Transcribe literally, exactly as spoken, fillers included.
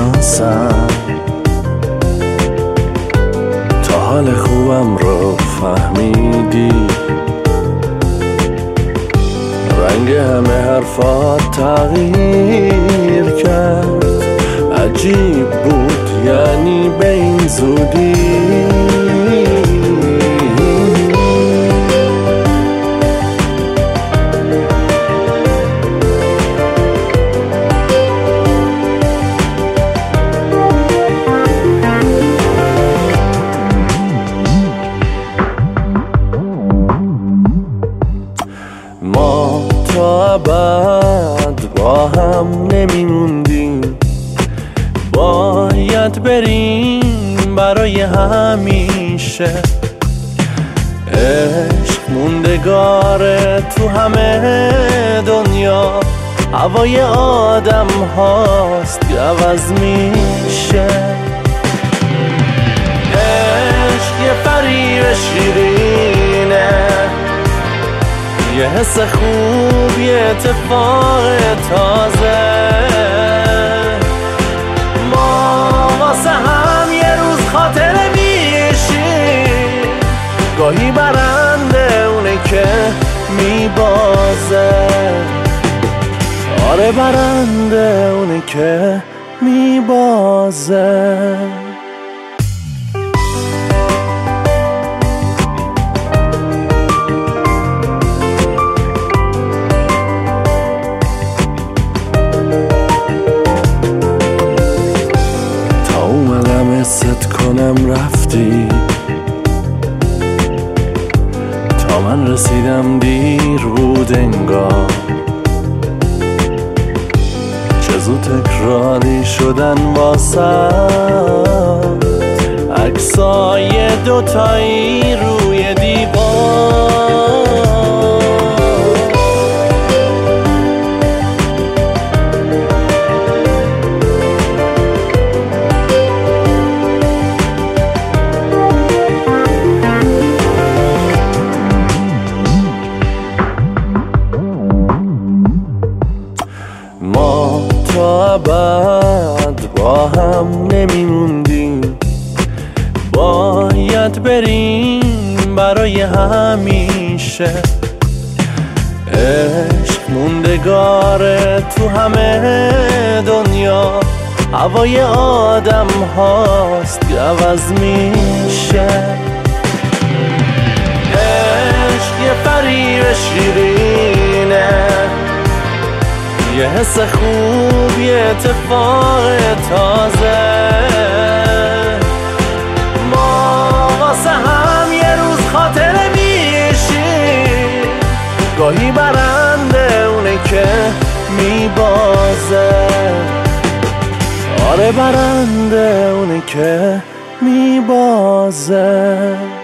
میشناسم، تا حال خوبم رو فهمیدی، رنگ همه حرفات تغییر کرد. عجیب بود یعنی به این زودی. ما تا ابد با هم نمیموندیم، باید بریم برای همیشه. عشق موندگاره تو همه دنیا، هوای آدم هاست که عوض میشه. عشق یه فریب شیرینه، یه حس خوب، یه اتفاق تازه. ما واسه هم یه روز خاطره میشیم، گاهی برنده اونه که میبازه. آره برنده اونه که میبازه. ست کنم رفتی، تا من رسیدم دیر بود انگار. چه زود تکراری شدن واسه عکسای دوتایی روی دیوار. ما تا ابد با هم نمیموندیم، باید بریم برای همیشه. عشق موندگاره تو همه دنیا، هوای آدم هاست که عوض میشه. عشق یه فریب شیرینه، یه حس خوب، یه اتفاق تازه. ما واسه هم یه روز خاطره میشیم، گاهی برنده اونه که میبازه. آره برنده اونه که میبازه.